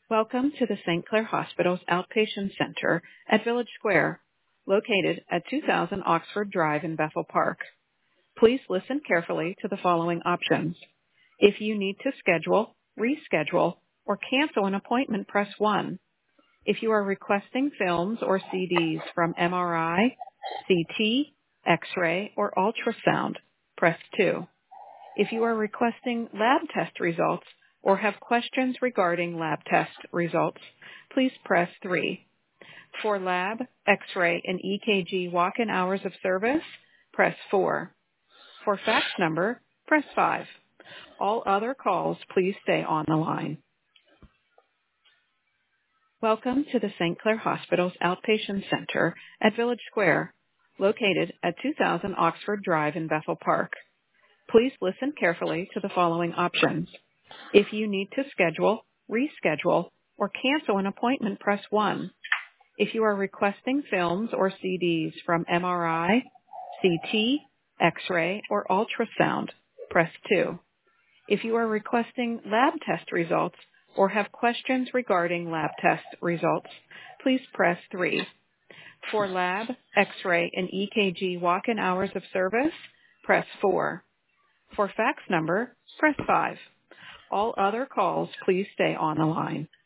Welcome to the St. Clair Hospital's Outpatient Center at Village Square, located at 2000 Oxford Drive in Bethel Park. Please listen carefully to the following options. If you need to schedule, reschedule, or cancel an appointment, press 1. If you are requesting films or CDs from MRI, CT, X-ray, or ultrasound, press 2. If you are requesting lab test results or have questions regarding lab test results, please press 3. For lab, X-ray, and EKG walk-in hours of service, press 4. For fax number, press 5. All other calls, please stay on the line. Welcome to the St. Clair Hospital's Outpatient Center at Village Square, located at 2000 Oxford Drive in Bethel Park. Please listen carefully to the following options. If you need to schedule, reschedule, or cancel an appointment, press 1. If you are requesting films or CDs from MRI, CT, X-ray, or ultrasound, press 2. If you are requesting lab test results or have questions regarding lab test results, please press 3. For lab, X-ray, and EKG walk-in hours of service, press 4. For fax number, press 5. All other calls, please stay on the line.